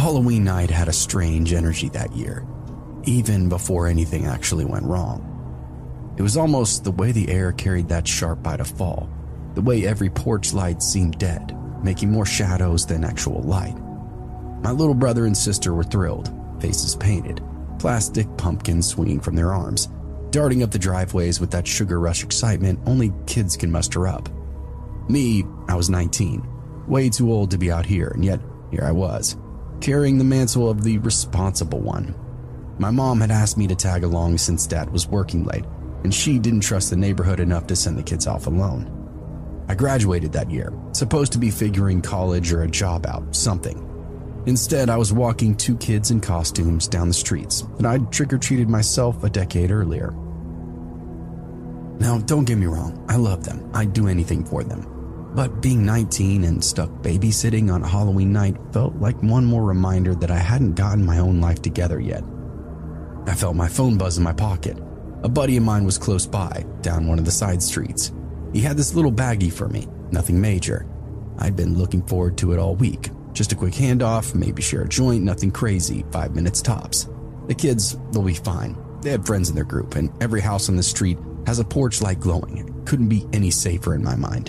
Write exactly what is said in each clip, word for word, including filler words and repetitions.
Halloween night had a strange energy that year, even before anything actually went wrong. It was almost the way the air carried that sharp bite of fall, the way every porch light seemed dead, making more shadows than actual light. My little brother and sister were thrilled, faces painted, plastic pumpkins swinging from their arms, darting up the driveways with that sugar rush excitement only kids can muster up. Me, I was nineteen, way too old to be out here, and yet here I was, carrying the mantle of the responsible one. My mom had asked me to tag along since Dad was working late, and she didn't trust the neighborhood enough to send the kids off alone. I graduated that year, supposed to be figuring college or a job out, something. Instead, I was walking two kids in costumes down the streets that I'd trick-or-treated myself a decade earlier. Now, don't get me wrong, I love them. I'd do anything for them. But being nineteen and stuck babysitting on a Halloween night felt like one more reminder that I hadn't gotten my own life together yet. I felt my phone buzz in my pocket. A buddy of mine was close by, down one of the side streets. He had this little baggie for me, nothing major. I'd been looking forward to it all week. Just a quick handoff, maybe share a joint, nothing crazy, five minutes tops. The kids will be fine. They had friends in their group, and every house on the street has a porch light glowing. It couldn't be any safer in my mind.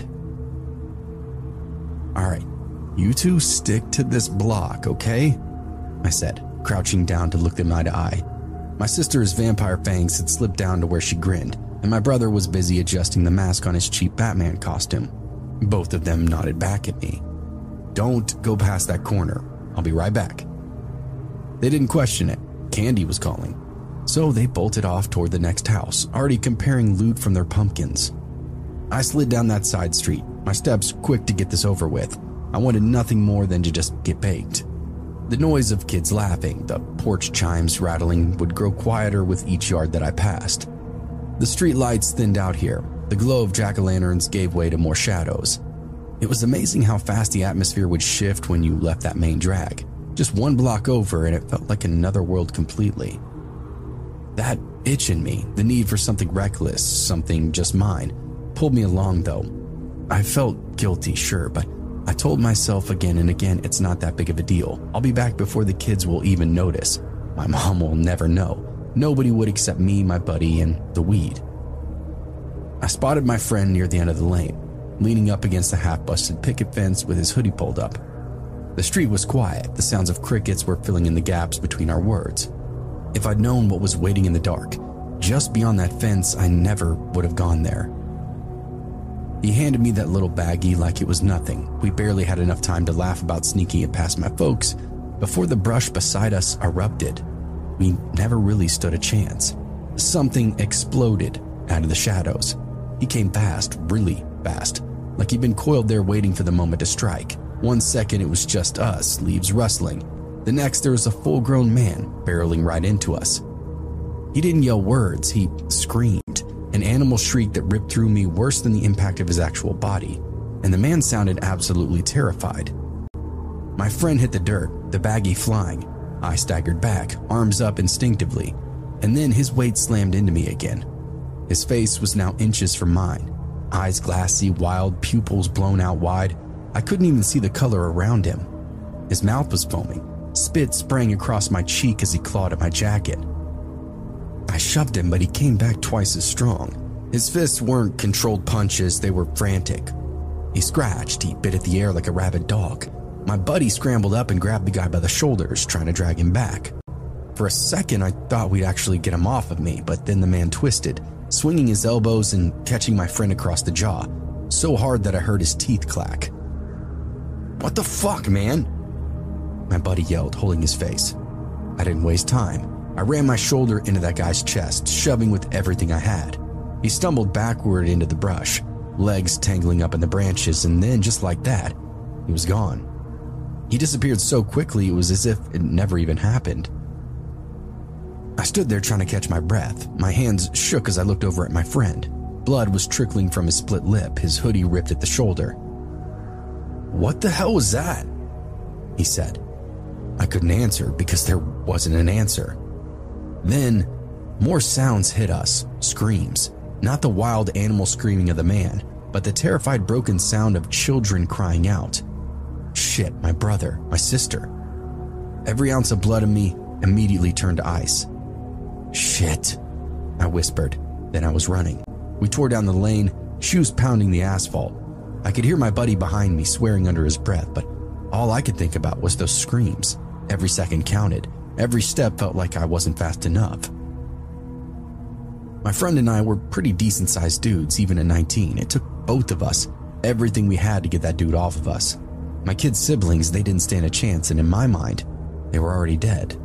All right, you two stick to this block, okay? I said, crouching down to look them eye to eye. My sister's vampire fangs had slipped down to where she grinned, and my brother was busy adjusting the mask on his cheap Batman costume. Both of them nodded back at me. Don't go past that corner. I'll be right back. They didn't question it. Candy was calling. So they bolted off toward the next house, already comparing loot from their pumpkins. I slid down that side street, my steps quick to get this over with. I wanted nothing more than to just get baked. The noise of kids laughing, the porch chimes rattling would grow quieter with each yard that I passed. The street lights thinned out here. The glow of jack-o'-lanterns gave way to more shadows. It was amazing how fast the atmosphere would shift when you left that main drag. Just one block over and it felt like another world completely. That itch in me, the need for something reckless, something just mine, pulled me along though. I felt guilty, sure, but I told myself again and again it's not that big of a deal. I'll be back before the kids will even notice. My mom will never know. Nobody would except me, my buddy, and the weed. I spotted my friend near the end of the lane, leaning up against the half-busted picket fence with his hoodie pulled up. The street was quiet. The sounds of crickets were filling in the gaps between our words. If I'd known what was waiting in the dark, just beyond that fence, I never would have gone there. He handed me that little baggie like it was nothing. We barely had enough time to laugh about sneaking it past my folks before the brush beside us erupted. We never really stood a chance. Something exploded out of the shadows. He came fast, really fast, like he'd been coiled there waiting for the moment to strike. One second it was just us, leaves rustling. The next there was a full-grown man barreling right into us. He didn't yell words, he screamed, an animal shriek that ripped through me worse than the impact of his actual body, and the man sounded absolutely terrified. My friend hit the dirt, the baggie flying. I staggered back, arms up instinctively, and then his weight slammed into me again. His face was now inches from mine, eyes glassy, wild, pupils blown out wide. I couldn't even see the color around him. His mouth was foaming. Spit sprang across my cheek as he clawed at my jacket. I shoved him, but he came back twice as strong. His fists weren't controlled punches, they were frantic. He scratched, he bit at the air like a rabid dog. My buddy scrambled up and grabbed the guy by the shoulders, trying to drag him back. For a second, I thought we'd actually get him off of me, but then the man twisted, swinging his elbows and catching my friend across the jaw, so hard that I heard his teeth clack. "What the fuck, man?" my buddy yelled, holding his face. I didn't waste time. I ran my shoulder into that guy's chest, shoving with everything I had. He stumbled backward into the brush, legs tangling up in the branches, and then just like that, he was gone. He disappeared so quickly it was as if it never even happened. I stood there trying to catch my breath. My hands shook as I looked over at my friend. Blood was trickling from his split lip, his hoodie ripped at the shoulder. "What the hell was that?" he said. I couldn't answer because there wasn't an answer. Then, more sounds hit us, screams. Not the wild animal screaming of the man, but the terrified broken sound of children crying out. Shit, my brother, my sister. Every ounce of blood in me immediately turned to ice. Shit, I whispered. Then I was running. We tore down the lane, shoes pounding the asphalt. I could hear my buddy behind me swearing under his breath, but all I could think about was those screams. Every second counted. Every step felt like I wasn't fast enough. My friend and I were pretty decent-sized dudes, even at nineteen. It took both of us, everything we had to get that dude off of us. My kids' siblings, they didn't stand a chance, and in my mind, they were already dead.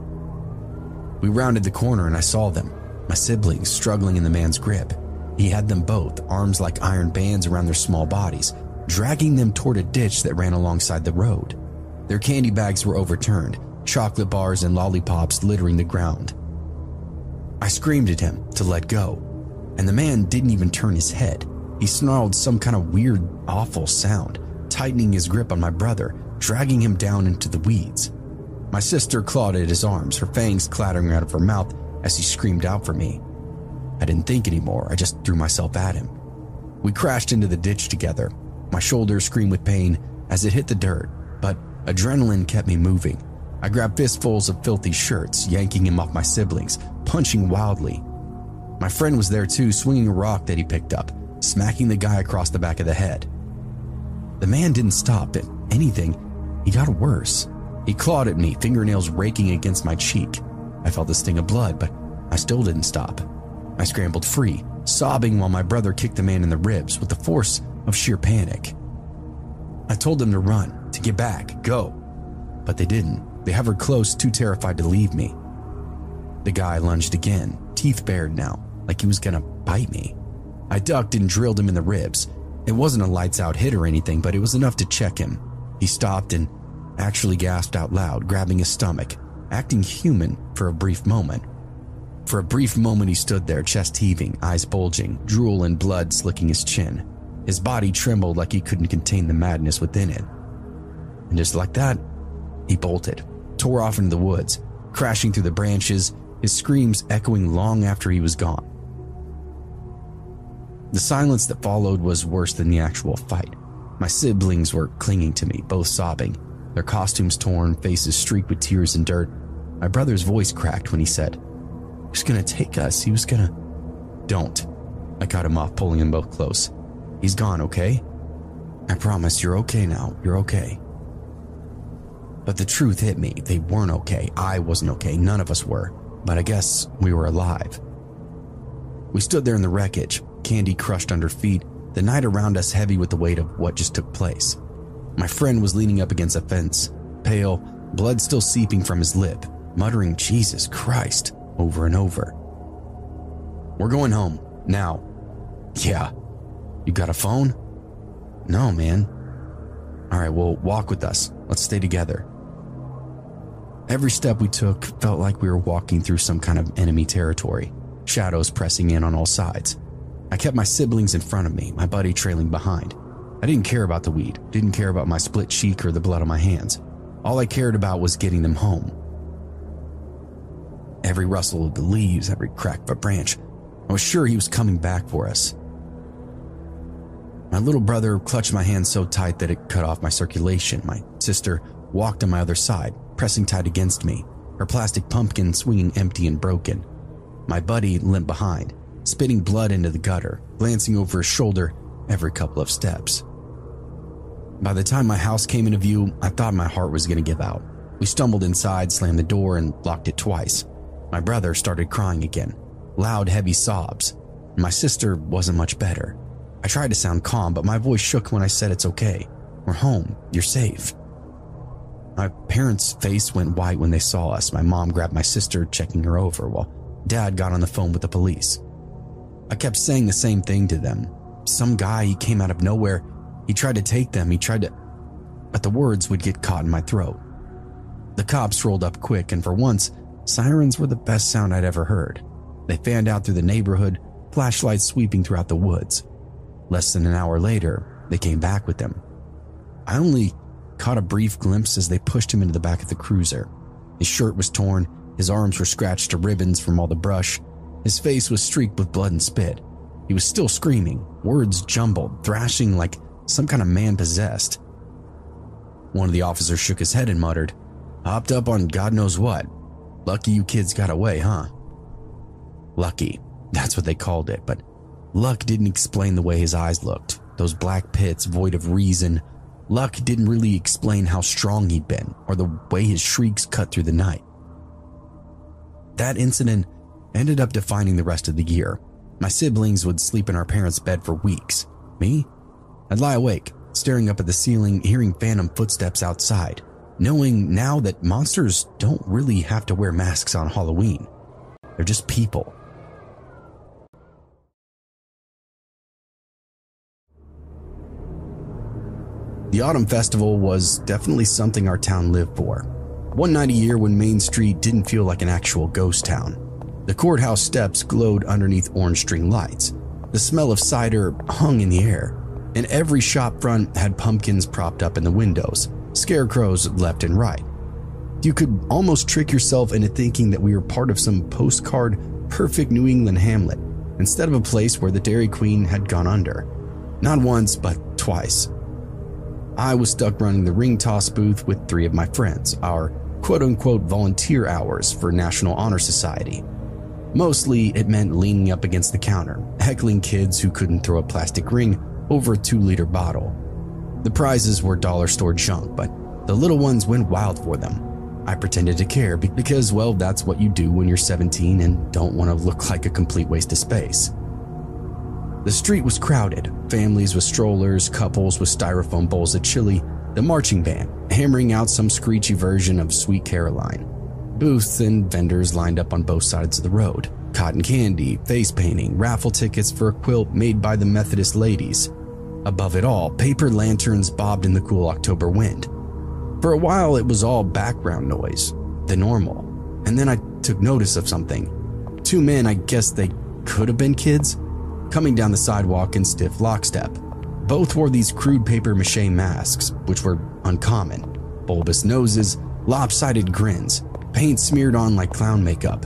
We rounded the corner and I saw them, my siblings struggling in the man's grip. He had them both, arms like iron bands around their small bodies, dragging them toward a ditch that ran alongside the road. Their candy bags were overturned, chocolate bars and lollipops littering the ground. I screamed at him to let go, and the man didn't even turn his head. He snarled some kind of weird, awful sound, tightening his grip on my brother, dragging him down into the weeds. My sister clawed at his arms, her fangs clattering out of her mouth as he screamed out for me. I didn't think anymore, I just threw myself at him. We crashed into the ditch together. My shoulders screamed with pain as it hit the dirt, but adrenaline kept me moving. I grabbed fistfuls of filthy shirts, yanking him off my siblings, punching wildly. My friend was there too, swinging a rock that he picked up, smacking the guy across the back of the head. The man didn't stop. If anything, he got worse. He clawed at me, fingernails raking against my cheek. I felt the sting of blood, but I still didn't stop. I scrambled free, sobbing while my brother kicked the man in the ribs with the force of sheer panic. I told them to run, to get back, go. But they didn't. They hovered close, too terrified to leave me. The guy lunged again, teeth bared now, like he was gonna bite me. I ducked and drilled him in the ribs. It wasn't a lights-out hit or anything, but it was enough to check him. He stopped and actually gasped out loud, grabbing his stomach, acting human for a brief moment. For a brief moment he stood there, chest heaving, eyes bulging, drool and blood slicking his chin. His body trembled like he couldn't contain the madness within it. And just like that, he bolted, tore off into the woods, crashing through the branches, his screams echoing long after he was gone. The silence that followed was worse than the actual fight. My siblings were clinging to me, both sobbing, their costumes torn, faces streaked with tears and dirt. My brother's voice cracked when he said, "He was gonna take us, he was gonna..." "Don't." I cut him off, pulling them both close. "He's gone, okay? I promise you're okay now, you're okay." But the truth hit me. They weren't okay. I wasn't okay. None of us were. But I guess we were alive. We stood there in the wreckage, candy crushed under feet, the night around us heavy with the weight of what just took place. My friend was leaning up against a fence, pale, blood still seeping from his lip, muttering "Jesus Christ" over and over. "We're going home, now." "Yeah." "You got a phone?" "No, man." "All right, well, walk with us. Let's stay together." Every step we took felt like we were walking through some kind of enemy territory, shadows pressing in on all sides. I kept my siblings in front of me, my buddy trailing behind. I didn't care about the weed, didn't care about my split cheek or the blood on my hands. All I cared about was getting them home. Every rustle of the leaves, every crack of a branch, I was sure he was coming back for us. My little brother clutched my hand so tight that it cut off my circulation. My sister walked on my other side, pressing tight against me, her plastic pumpkin swinging empty and broken. My buddy limped behind, spitting blood into the gutter, glancing over his shoulder every couple of steps. By the time my house came into view, I thought my heart was going to give out. We stumbled inside, slammed the door, and locked it twice. My brother started crying again, loud, heavy sobs. My sister wasn't much better. I tried to sound calm, but my voice shook when I said it's okay. We're home. You're safe. My parents' face went white when they saw us. My mom grabbed my sister, checking her over, while Dad got on the phone with the police. I kept saying the same thing to them. Some guy, he came out of nowhere. He tried to take them. He tried to... But the words would get caught in my throat. The cops rolled up quick, and for once, sirens were the best sound I'd ever heard. They fanned out through the neighborhood, flashlights sweeping throughout the woods. Less than an hour later, they came back with them. I only caught a brief glimpse as they pushed him into the back of the cruiser. His shirt was torn, his arms were scratched to ribbons from all the brush, his face was streaked with blood and spit. He was still screaming, words jumbled, thrashing like some kind of man possessed. One of the officers shook his head and muttered, Hopped up on God knows what. Lucky you kids got away, huh? Lucky, that's what they called it, but luck didn't explain the way his eyes looked. Those black pits void of reason. Luck didn't really explain how strong he'd been or the way his shrieks cut through the night. That incident ended up defining the rest of the year. My siblings would sleep in our parents' bed for weeks. Me? I'd lie awake, staring up at the ceiling, hearing phantom footsteps outside, knowing now that monsters don't really have to wear masks on Halloween. They're just people. The Autumn Festival was definitely something our town lived for. One night a year when Main Street didn't feel like an actual ghost town. The courthouse steps glowed underneath orange string lights. The smell of cider hung in the air, and every shop front had pumpkins propped up in the windows, scarecrows left and right. You could almost trick yourself into thinking that we were part of some postcard perfect New England hamlet instead of a place where the Dairy Queen had gone under. Not once, but twice. I was stuck running the ring toss booth with three of my friends, our quote-unquote volunteer hours for National Honor Society. Mostly, it meant leaning up against the counter, heckling kids who couldn't throw a plastic ring over a two-liter bottle. The prizes were dollar store junk, but the little ones went wild for them. I pretended to care because, well, that's what you do when you're seventeen and don't want to look like a complete waste of space. The street was crowded, families with strollers, couples with styrofoam bowls of chili, the marching band hammering out some screechy version of Sweet Caroline. Booths and vendors lined up on both sides of the road. Cotton candy, face painting, raffle tickets for a quilt made by the Methodist ladies. Above it all, paper lanterns bobbed in the cool October wind. For a while, it was all background noise, the normal. And then I took notice of something. Two men, I guess they could have been kids, coming down the sidewalk in stiff lockstep. Both wore these crude paper mache masks, which were uncommon. Bulbous noses, lopsided grins, paint smeared on like clown makeup.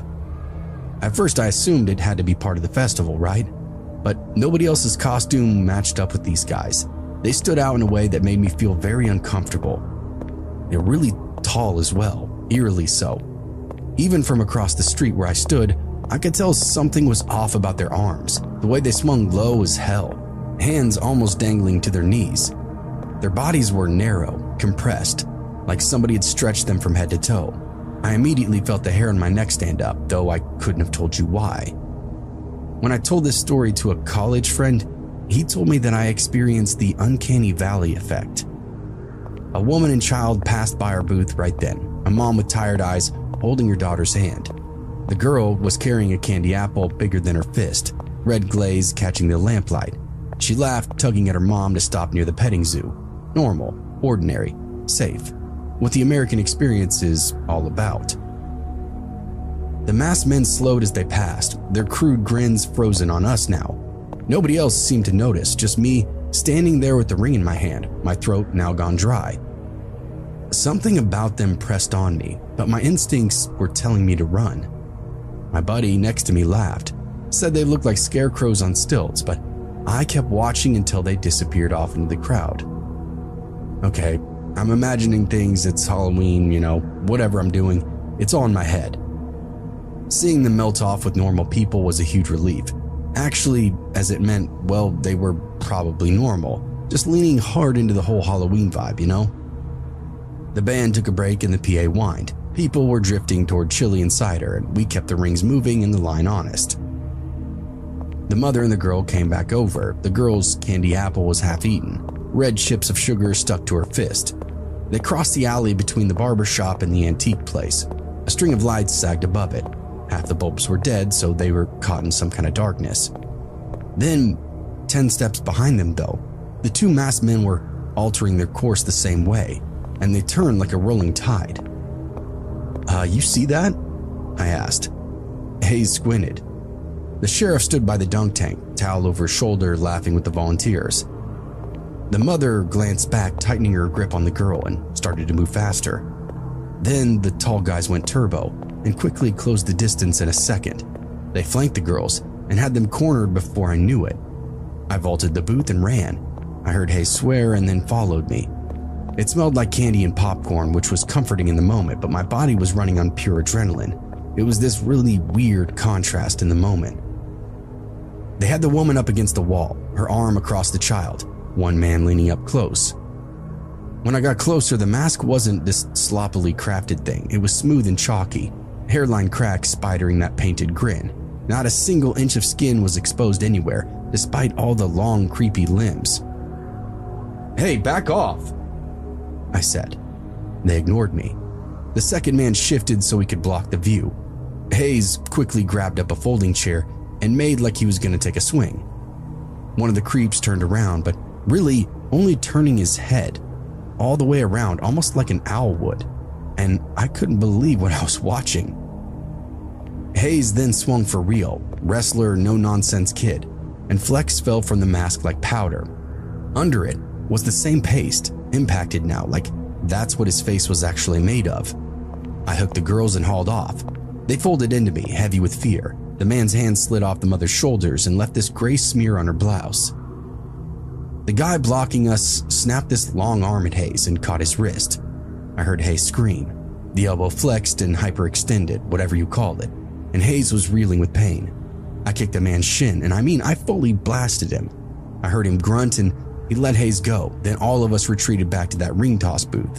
At first I assumed it had to be part of the festival, right? But nobody else's costume matched up with these guys. They stood out in a way that made me feel very uncomfortable. They're really tall as well, eerily so. Even from across the street where I stood, I could tell something was off about their arms, the way they swung low as hell, hands almost dangling to their knees. Their bodies were narrow, compressed, like somebody had stretched them from head to toe. I immediately felt the hair on my neck stand up, though I couldn't have told you why. When I told this story to a college friend, he told me that I experienced the uncanny valley effect. A woman and child passed by our booth right then, a mom with tired eyes holding her daughter's hand. The girl was carrying a candy apple bigger than her fist, red glaze catching the lamplight. She laughed, tugging at her mom to stop near the petting zoo. Normal, ordinary, safe. What the American experience is all about. The masked men slowed as they passed, their crude grins frozen on us now. Nobody else seemed to notice, just me standing there with the ring in my hand, my throat now gone dry. Something about them pressed on me, but my instincts were telling me to run. My buddy next to me laughed, said they looked like scarecrows on stilts, but I kept watching until they disappeared off into the crowd. Okay, I'm imagining things, it's Halloween, you know, whatever I'm doing, it's all in my head. Seeing them melt off with normal people was a huge relief. Actually, as it meant, well, they were probably normal, just leaning hard into the whole Halloween vibe, you know? The band took a break and the P A whined. People were drifting toward chili and cider, and we kept the rings moving and the line honest. The mother and the girl came back over. The girl's candy apple was half eaten, red chips of sugar stuck to her fist. They crossed the alley between the barber shop and the antique place. A string of lights sagged above it. Half the bulbs were dead, so they were caught in some kind of darkness. Then, ten steps behind them though, the two masked men were altering their course the same way, and they turned like a rolling tide. Uh, you see that? I asked. Hayes squinted. The sheriff stood by the dunk tank, towel over his shoulder, laughing with the volunteers. The mother glanced back, tightening her grip on the girl, and started to move faster. Then the tall guys went turbo and quickly closed the distance in a second. They flanked the girls and had them cornered before I knew it. I vaulted the booth and ran. I heard Hayes swear and then followed me. It smelled like candy and popcorn, which was comforting in the moment, but my body was running on pure adrenaline. It was this really weird contrast in the moment. They had the woman up against the wall, her arm across the child, one man leaning up close. When I got closer, the mask wasn't this sloppily crafted thing. It was smooth and chalky, hairline cracks spidering that painted grin. Not a single inch of skin was exposed anywhere, despite all the long, creepy limbs. "Hey, back off," I said. They ignored me. The second man shifted so he could block the view. Hayes quickly grabbed up a folding chair and made like he was going to take a swing. One of the creeps turned around, but really only turning his head all the way around, almost like an owl would, and I couldn't believe what I was watching. Hayes then swung for real, wrestler, no-nonsense kid, and Flex fell from the mask like powder. Under it was the same paste, impacted now, like that's what his face was actually made of. I hooked the girls and hauled off. They folded into me, heavy with fear. The man's hand slid off the mother's shoulders and left this gray smear on her blouse. The guy blocking us snapped this long arm at Hayes and caught his wrist. I heard Hayes scream. The elbow flexed and hyperextended, whatever you call it, and Hayes was reeling with pain. I kicked the man's shin, and I mean I fully blasted him. I heard him grunt and he let Hayes go, then all of us retreated back to that ring toss booth.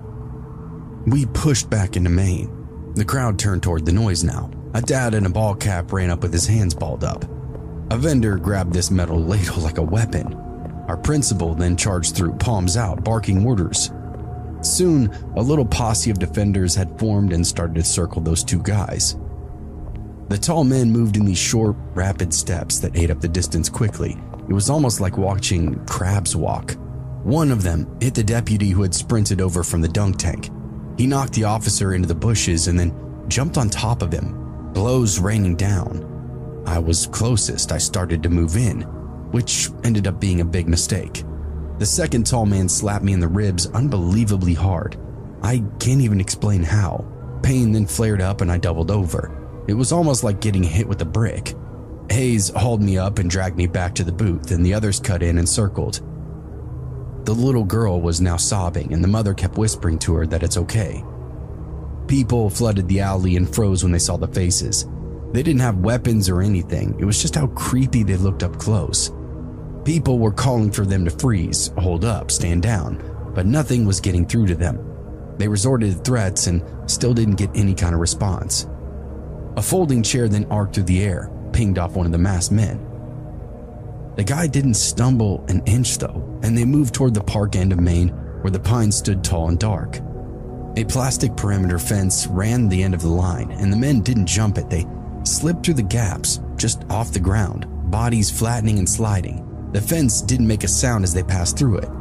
We pushed back into Maine. The crowd turned toward the noise now. A dad in a ball cap ran up with his hands balled up. A vendor grabbed this metal ladle like a weapon. Our principal then charged through, palms out, barking orders. Soon, a little posse of defenders had formed and started to circle those two guys. The tall men moved in these short, rapid steps that ate up the distance quickly. It was almost like watching crabs walk. One of them hit the deputy who had sprinted over from the dunk tank. He knocked the officer into the bushes and then jumped on top of him, blows raining down. I was closest. I started to move in, which ended up being a big mistake. The second tall man slapped me in the ribs unbelievably hard. I can't even explain how. Pain then flared up and I doubled over. It was almost like getting hit with a brick. Hayes hauled me up and dragged me back to the booth, and the others cut in and circled. The little girl was now sobbing, and the mother kept whispering to her that it's okay. People flooded the alley and froze when they saw the faces. They didn't have weapons or anything. It was just how creepy they looked up close. People were calling for them to freeze, hold up, stand down, but nothing was getting through to them. They resorted to threats and still didn't get any kind of response. A folding chair then arced through the air, pinged off one of the masked men. The guy didn't stumble an inch though, and they moved toward the park end of Maine where the pines stood tall and dark. A plastic perimeter fence ran the end of the line, and the men didn't jump it. They slipped through the gaps, just off the ground, bodies flattening and sliding. The fence didn't make a sound as they passed through it.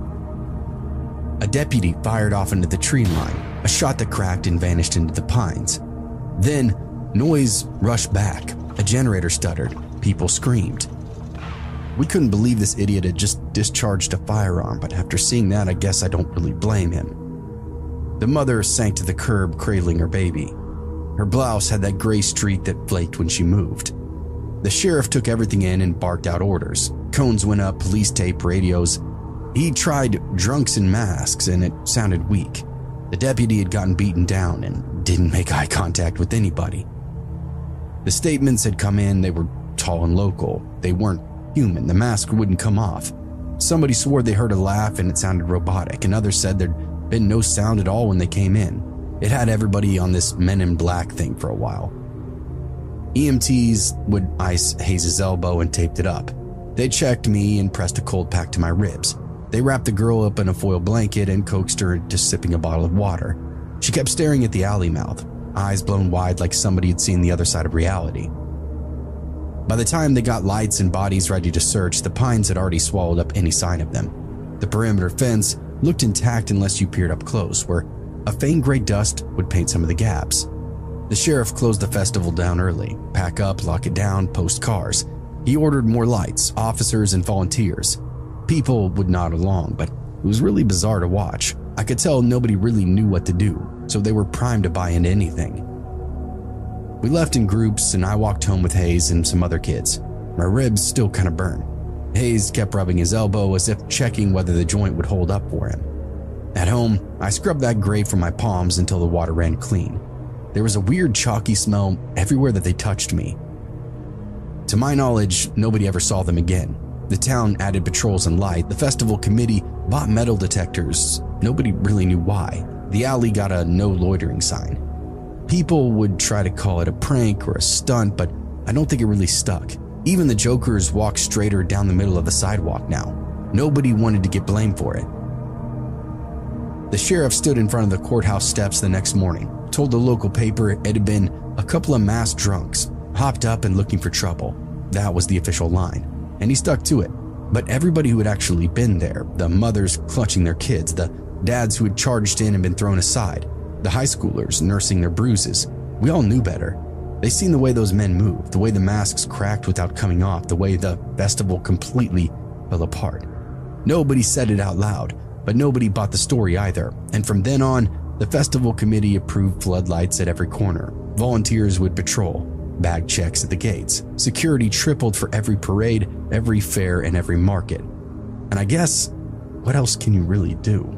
A deputy fired off into the tree line, a shot that cracked and vanished into the pines. Then, noise rushed back. A generator stuttered. People screamed. We couldn't believe this idiot had just discharged a firearm, but after seeing that, I guess I don't really blame him. The mother sank to the curb, cradling her baby. Her blouse had that gray streak that flaked when she moved. The sheriff took everything in and barked out orders. Cones went up, police tape, radios. He tried drunks in masks, and it sounded weak. The deputy had gotten beaten down and didn't make eye contact with anybody. The statements had come in. They were tall and local. They weren't human. The mask wouldn't come off. Somebody swore they heard a laugh and it sounded robotic, and others said there'd been no sound at all when they came in. It had everybody on this Men in Black thing for a while. E M Ts would ice Hayes' elbow and taped it up. They checked me and pressed a cold pack to my ribs. They wrapped the girl up in a foil blanket and coaxed her into sipping a bottle of water. She kept staring at the alley mouth, eyes blown wide like somebody had seen the other side of reality. By the time they got lights and bodies ready to search, the pines had already swallowed up any sign of them. The perimeter fence looked intact unless you peered up close, where a faint gray dust would paint some of the gaps. The sheriff closed the festival down early. Pack up, lock it down, post cars. He ordered more lights, officers, and volunteers. People would nod along, but it was really bizarre to watch. I could tell nobody really knew what to do, so they were primed to buy into anything. We left in groups, and I walked home with Hayes and some other kids. My ribs still kind of burned. Hayes kept rubbing his elbow as if checking whether the joint would hold up for him. At home, I scrubbed that gray from my palms until the water ran clean. There was a weird chalky smell everywhere that they touched me. To my knowledge, nobody ever saw them again. The town added patrols and light. The festival committee bought metal detectors. Nobody really knew why. The alley got a no loitering sign. People would try to call it a prank or a stunt, but I don't think it really stuck. Even the jokers walk straighter down the middle of the sidewalk now. Nobody wanted to get blamed for it. The sheriff stood in front of the courthouse steps the next morning, told the local paper it had been a couple of masked drunks, hopped up and looking for trouble. That was the official line, and he stuck to it. But everybody who had actually been there, the mothers clutching their kids, the dads who had charged in and been thrown aside, the high schoolers nursing their bruises, we all knew better. They seen the way those men moved, the way the masks cracked without coming off, the way the festival completely fell apart. Nobody said it out loud, but nobody bought the story either, and from then on, the festival committee approved floodlights at every corner. Volunteers would patrol, bag checks at the gates. Security tripled for every parade, every fair, and every market. And I guess, what else can you really do?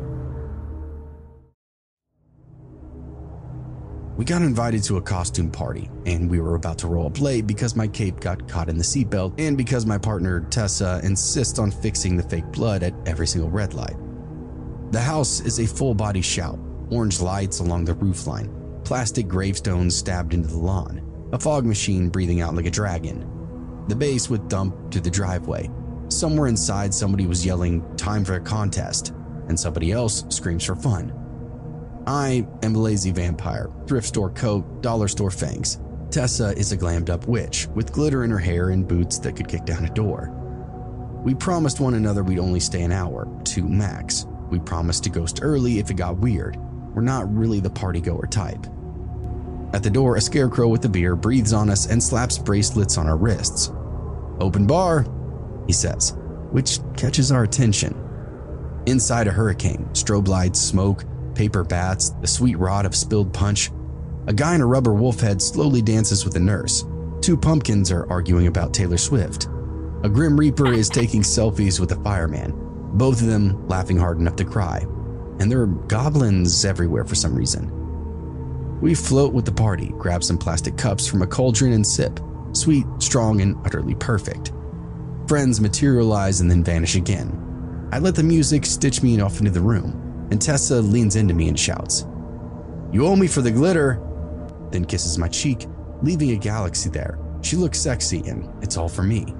We got invited to a costume party, and we were about to roll up late because my cape got caught in the seatbelt and because my partner, Tessa, insists on fixing the fake blood at every single red light. The house is a full-body shout, orange lights along the roofline, plastic gravestones stabbed into the lawn, a fog machine breathing out like a dragon. The base would dump to the driveway. Somewhere inside, somebody was yelling, "Time for a contest," and somebody else screams for fun. I am a lazy vampire, thrift store coat, dollar store fangs. Tessa is a glammed up witch with glitter in her hair and boots that could kick down a door. We promised one another we'd only stay an hour, two max. We promised to ghost early if it got weird. We're not really the party goer type. At the door, a scarecrow with a beer breathes on us and slaps bracelets on our wrists. "Open bar," he says, which catches our attention. Inside, a hurricane, strobe lights, smoke, paper bats, the sweet rot of spilled punch. A guy in a rubber wolf head slowly dances with a nurse. Two pumpkins are arguing about Taylor Swift. A grim reaper is taking selfies with a fireman, both of them laughing hard enough to cry. And there are goblins everywhere for some reason. We float with the party, grab some plastic cups from a cauldron and sip. Sweet, strong, and utterly perfect. Friends materialize and then vanish again. I let the music stitch me off into the room, and Tessa leans into me and shouts, "You owe me for the glitter," then kisses my cheek, leaving a galaxy there. She looks sexy, and it's all for me.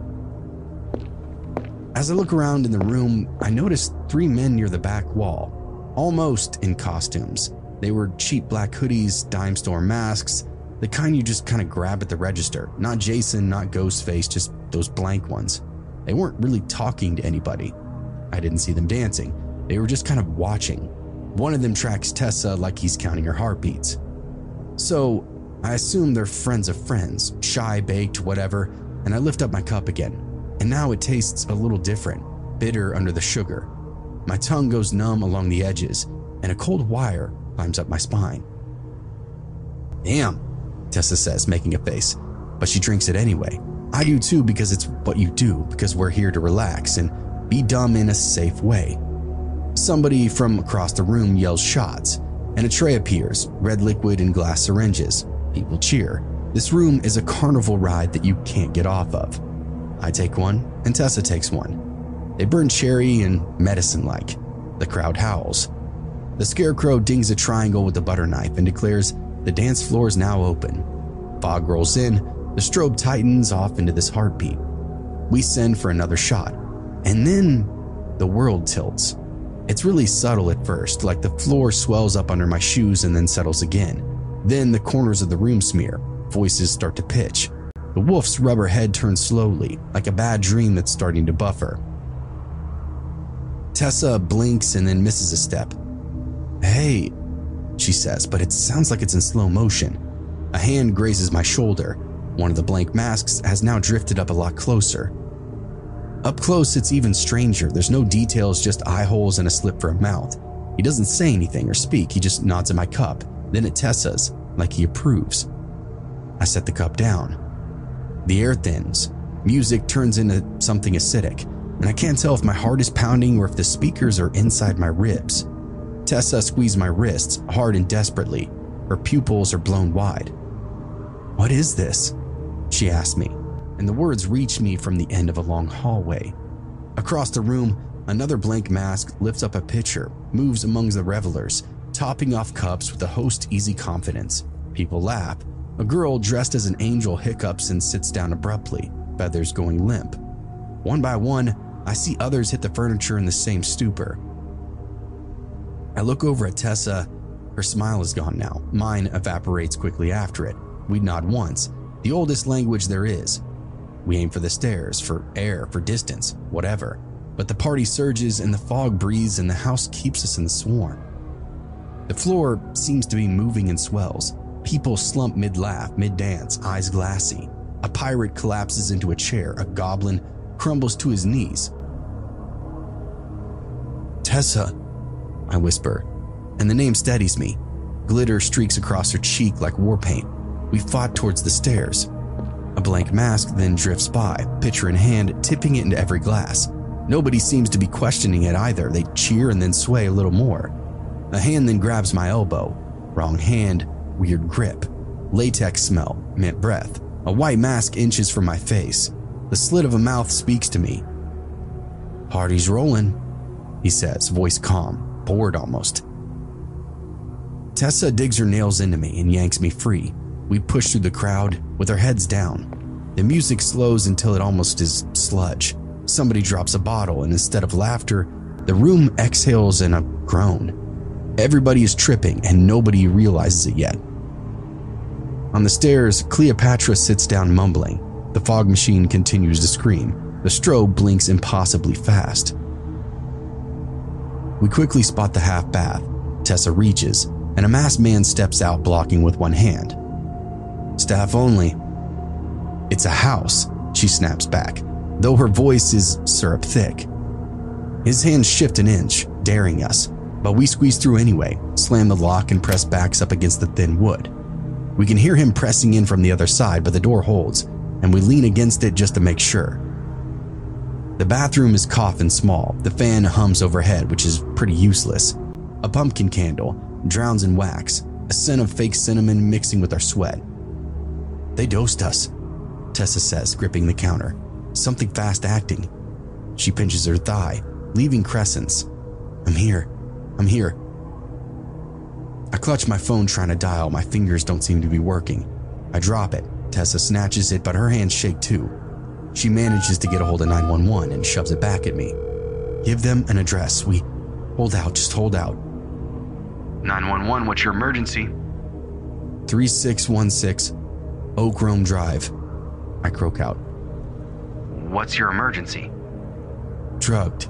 As I look around in the room, I notice three men near the back wall, almost in costumes. They were cheap black hoodies, dime store masks, the kind you just kind of grab at the register. Not Jason, not Ghostface, just those blank ones. They weren't really talking to anybody. I didn't see them dancing. They were just kind of watching. One of them tracks Tessa like he's counting her heartbeats. So I assume they're friends of friends, shy, baked, whatever, and I lift up my cup again. And now it tastes a little different, bitter under the sugar. My tongue goes numb along the edges, and a cold wire climbs up my spine. "Damn," Tessa says, making a face, but she drinks it anyway. I do too, because it's what you do, because we're here to relax and be dumb in a safe way. Somebody from across the room yells shots, and a tray appears, red liquid and glass syringes. People cheer. This room is a carnival ride that you can't get off of. I take one, and Tessa takes one. They burn cherry and medicine-like. The crowd howls. The scarecrow dings a triangle with a butter knife and declares the dance floor is now open. Fog rolls in, the strobe tightens off into this heartbeat. We send for another shot, and then the world tilts. It's really subtle at first, like the floor swells up under my shoes and then settles again. Then the corners of the room smear, voices start to pitch. The wolf's rubber head turns slowly, like a bad dream that's starting to buffer. Tessa blinks and then misses a step. "Hey," she says, but it sounds like it's in slow motion. A hand grazes my shoulder. One of the blank masks has now drifted up a lot closer. Up close, it's even stranger. There's no details, just eye holes and a slit for a mouth. He doesn't say anything or speak, he just nods at my cup, then at Tessa's, like he approves. I set the cup down. The air thins. Music turns into something acidic. and I can't tell if my heart is pounding or if the speakers are inside my ribs. Tessa squeezed my wrists hard and desperately. Her pupils are blown wide. "What is this?" she asked me, and the words reached me from the end of a long hallway. Across the room, another blank mask lifts up a pitcher, moves among the revelers, topping off cups with a host's easy confidence. People laugh. A girl dressed as an angel hiccups and sits down abruptly, feathers going limp. One by one, I see others hit the furniture in the same stupor. I look over at Tessa. Her smile is gone now. Mine evaporates quickly after it. We nod once, the oldest language there is. We aim for the stairs, for air, for distance, whatever. But the party surges and the fog breathes and the house keeps us in the swarm. The floor seems to be moving in swells. People slump mid-laugh, mid-dance, eyes glassy. A pirate collapses into a chair. A goblin crumbles to his knees. "Tessa," I whisper, and the name steadies me. Glitter streaks across her cheek like war paint. We fought towards the stairs. A blank mask then drifts by, pitcher in hand, tipping it into every glass. Nobody seems to be questioning it either. They cheer and then sway a little more. A hand then grabs my elbow. Wrong hand, weird grip. Latex smell, mint breath. A white mask inches from my face. The slit of a mouth speaks to me. "Party's rolling," he says, voice calm, bored almost. Tessa digs her nails into me and yanks me free. We push through the crowd with our heads down. The music slows until it almost is sludge. Somebody drops a bottle, and instead of laughter, the room exhales in a groan. Everybody is tripping, and nobody realizes it yet. On the stairs, Cleopatra sits down mumbling. The fog machine continues to scream. The strobe blinks impossibly fast. We quickly spot the half bath. Tessa reaches, and a masked man steps out, blocking with one hand. "Staff only." "It's a house," she snaps back, though her voice is syrup thick. His hands shift an inch, daring us, but we squeeze through anyway, slam the lock and press backs up against the thin wood. We can hear him pressing in from the other side, but the door holds, and we lean against it just to make sure. The bathroom is coffin small. The fan hums overhead, which is pretty useless. A pumpkin candle drowns in wax, a scent of fake cinnamon mixing with our sweat. "They dosed us," Tessa says, gripping the counter. "Something fast acting." She pinches her thigh, leaving crescents. "I'm here. I'm here." I clutch my phone trying to dial. My fingers don't seem to be working. I drop it. Tessa snatches it, but her hands shake too. She manages to get a hold of nine one one and shoves it back at me. "Give them an address. We hold out. Just hold out." nine one one, what's your emergency? three six one six Oak Rome Drive. I croak out. What's your emergency? Drugged.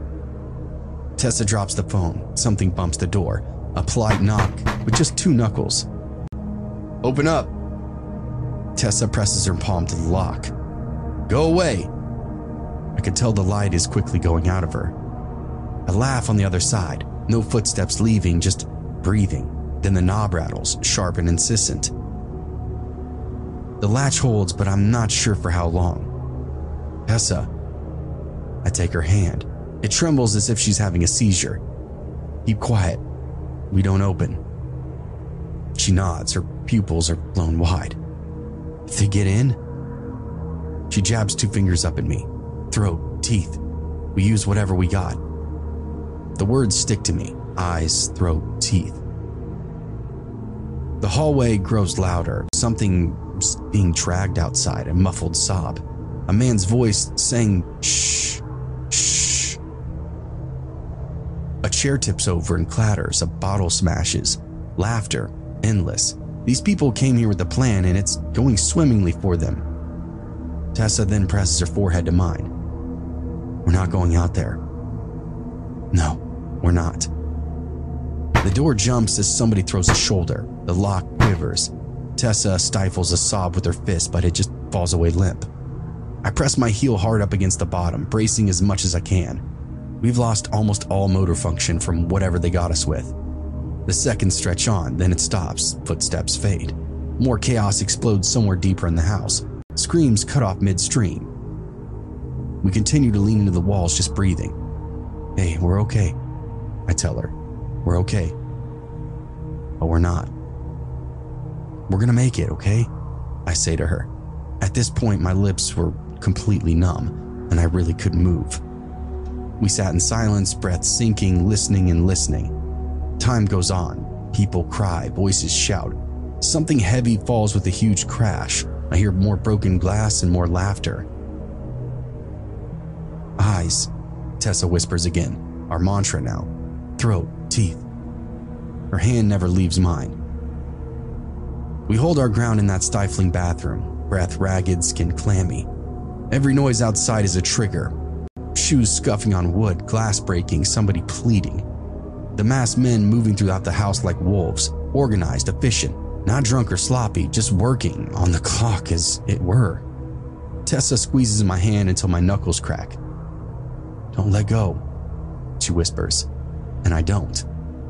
Tessa drops the phone. Something bumps the door. A polite knock with just two knuckles. "Open up." Tessa presses her palm to the lock. "Go away." I can tell the light is quickly going out of her. I laugh on the other side. No footsteps leaving, just breathing. Then the knob rattles, sharp and insistent. The latch holds, but I'm not sure for how long. "Tessa." I take her hand. It trembles as if she's having a seizure. "Keep quiet. We don't open." She nods. Her pupils are blown wide. "If they get in?" She jabs two fingers up at me. "Throat, teeth. We use whatever we got." The words stick to me. Eyes, throat, teeth. The hallway grows louder. Something's being dragged outside, a muffled sob. A man's voice saying, "Shh, shh." A chair tips over and clatters. A bottle smashes. Laughter, endless. These people came here with a plan, and it's going swimmingly for them. Tessa then presses her forehead to mine. "We're not going out there." "No, we're not." The door jumps as somebody throws a shoulder. The lock quivers. Tessa stifles a sob with her fist, but it just falls away limp. I press my heel hard up against the bottom, bracing as much as I can. We've lost almost all motor function from whatever they got us with. The seconds stretch on, then it stops. Footsteps fade. More chaos explodes somewhere deeper in the house. Screams cut off midstream. We continue to lean into the walls, just breathing. Hey, we're okay, I tell her. We're okay. But we're not. We're gonna make it, okay? I say to her. At this point, my lips were completely numb, and I really couldn't move. We sat in silence, breath sinking, listening and listening. Time goes on. People cry, voices shout. Something heavy falls with a huge crash. I hear more broken glass and more laughter. Eyes, Tessa whispers again, our mantra now. Throat, teeth. Her hand never leaves mine. We hold our ground in that stifling bathroom, breath ragged, skin clammy. Every noise outside is a trigger. Shoes scuffing on wood, glass breaking, somebody pleading. The masked men moving throughout the house like wolves, organized, efficient, not drunk or sloppy, just working on the clock as it were. Tessa squeezes my hand until my knuckles crack. Don't let go, she whispers, and I don't.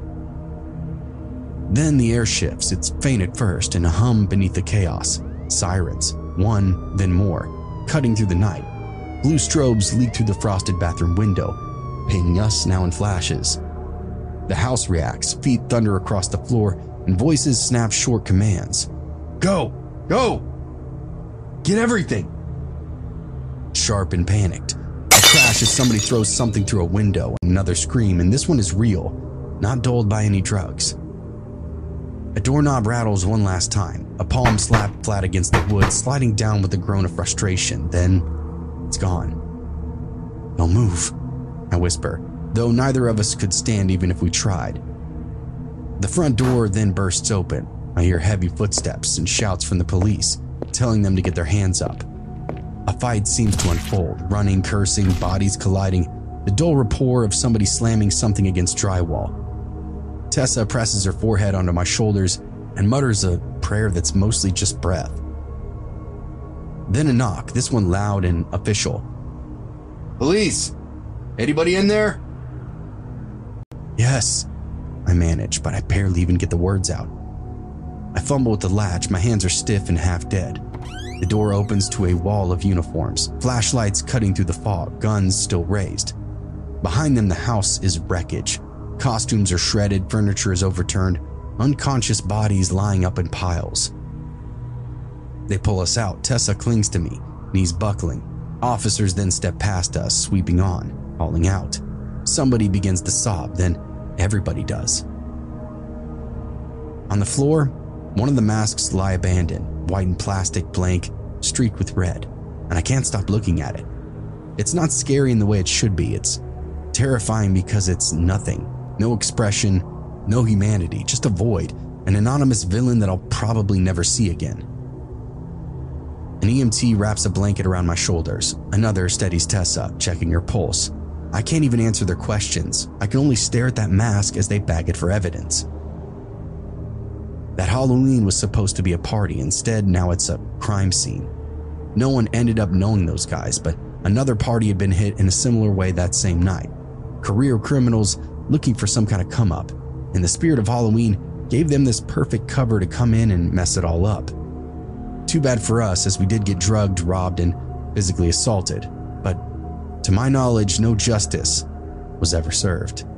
Then the air shifts. It's faint at first and a hum beneath the chaos. Sirens, one, then more, cutting through the night. Blue strobes leak through the frosted bathroom window, painting us now in flashes. The house reacts, feet thunder across the floor, and voices snap short commands. Go! Go! Get everything! Sharp and panicked. A crash as somebody throws something through a window, another scream, and this one is real, not dulled by any drugs. A doorknob rattles one last time, a palm slapped flat against the wood, sliding down with a groan of frustration. Then it's gone. Don't move, I whisper, though neither of us could stand even if we tried. The front door then bursts open. I hear heavy footsteps and shouts from the police, telling them to get their hands up. A fight seems to unfold, running, cursing, bodies colliding, the dull rapport of somebody slamming something against drywall. Tessa presses her forehead onto my shoulders and mutters a prayer that's mostly just breath. Then a knock, this one loud and official. Police! Anybody in there? Yes, I manage, but I barely even get the words out. I fumble with the latch, my hands are stiff and half dead. The door opens to a wall of uniforms, flashlights cutting through the fog, guns still raised. Behind them, the house is wreckage. Costumes are shredded, furniture is overturned, unconscious bodies lying up in piles. They pull us out. Tessa clings to me, knees buckling. Officers then step past us, sweeping on, calling out. Somebody begins to sob, then everybody does. On the floor, one of the masks lie abandoned, white and plastic, blank, streaked with red, and I can't stop looking at it. It's not scary in the way it should be. It's terrifying because it's nothing. No expression, no humanity, just a void, an anonymous villain that I'll probably never see again. An E M T wraps a blanket around my shoulders. Another steadies Tessa, checking her pulse. I can't even answer their questions. I can only stare at that mask as they bag it for evidence. That Halloween was supposed to be a party. Instead, now it's a crime scene. No one ended up knowing those guys, but another party had been hit in a similar way that same night. Career criminals looking for some kind of come-up, and the spirit of Halloween gave them this perfect cover to come in and mess it all up. Too bad for us, as we did get drugged, robbed, and physically assaulted, but to my knowledge, no justice was ever served.